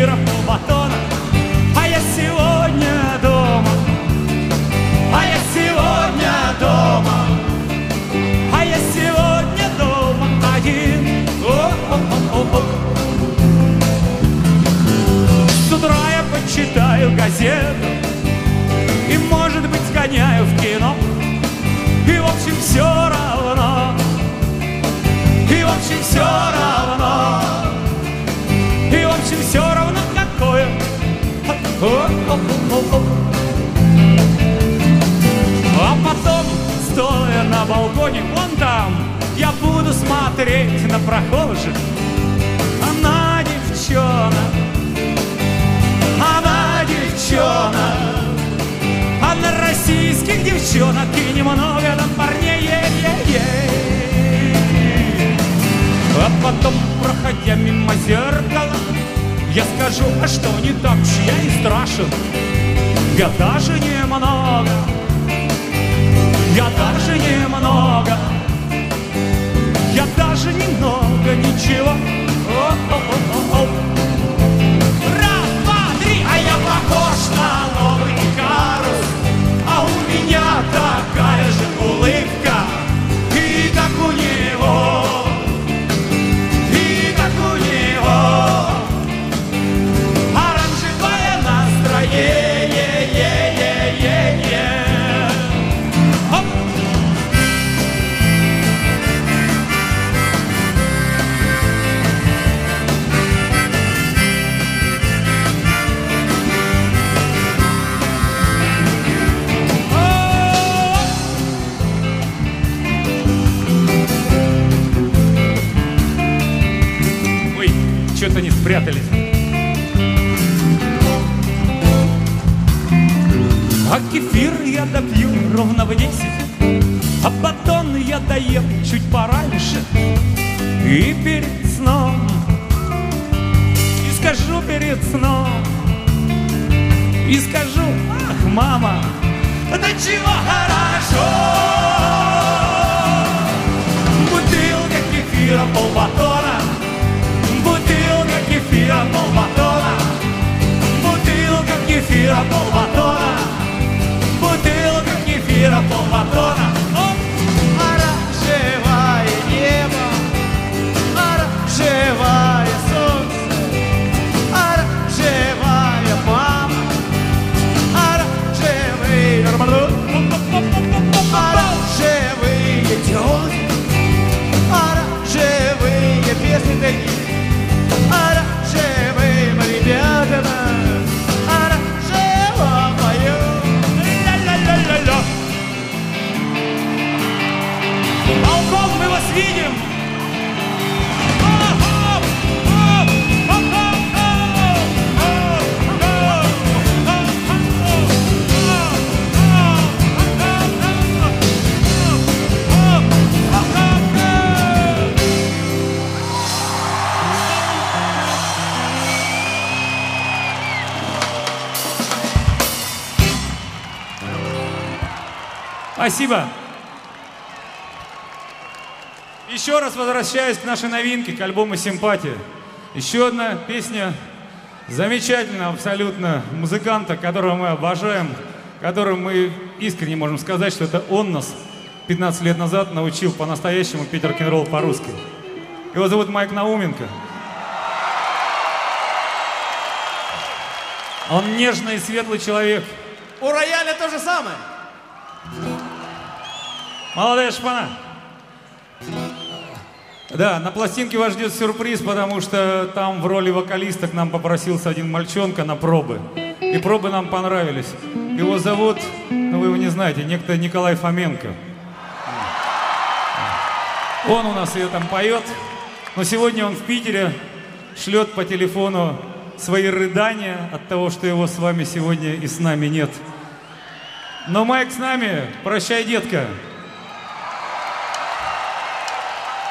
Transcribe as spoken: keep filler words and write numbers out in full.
кефира полбатона. А я сегодня дома, а я сегодня дома, а я сегодня дома один. О-о-о-о-о. С утра я почитаю газету и, может быть, сгоняю в кино. И, в общем, все равно, и, в общем, все равно, и, в общем, все равно какое. О-о-о-о-о. А потом, стоя на балконе, вон там, я буду смотреть на прохожих. Она девчонок, она девчонок, а на российских девчонок и немного на парней. Е-е-е. А потом, проходя мимо зеркала, я скажу, а что не так уж я и страшен. Я даже немного, я даже немного, я даже немного ничего. О-о-о-о-о. Раз, два, три, а я похож на новый Икарус, а у меня такая же улыбка, и как у него, и как у него оранжевое настроение. Оп! Что-то не спрятались. А кефир я допью ровно в десять, а батон я доем чуть пораньше. И перед сном, и скажу перед сном, и скажу, ах, мама, да чего хорошо. Бутылка кефира полбатона, бутылка кефира полбатона, бутылка кефира полбатона, бутылка кефира полбатона. Оранжевое небо, оранжевое солнце, оранжевая мама, оранжевые оранжевые тётки, оранжевые песни такие. Оранжевым ребятам оранжево поют. Ля-ля-ля-ля-ля. Балкон, мы вас видим. Спасибо. Еще раз возвращаюсь к нашей новинке, к альбому «Симпатия». Еще одна песня замечательного абсолютно музыканта, которого мы обожаем, которым мы искренне можем сказать, что это он нас пятнадцать лет назад научил по-настоящему петь рок-н-ролл по-русски. Его зовут Майк Науменко. Он нежный и светлый человек. У рояля то же самое. Молодая шпана. Да, на пластинке вас ждет сюрприз, потому что там в роли вокалиста к нам попросился один мальчонка на пробы. И пробы нам понравились. Его зовут, ну вы его не знаете, некто Николай Фоменко. Он у нас ее там поет. Но сегодня он в Питере шлет по телефону свои рыдания от того, что его с вами сегодня и с нами нет. Но Майк с нами. Прощай, детка.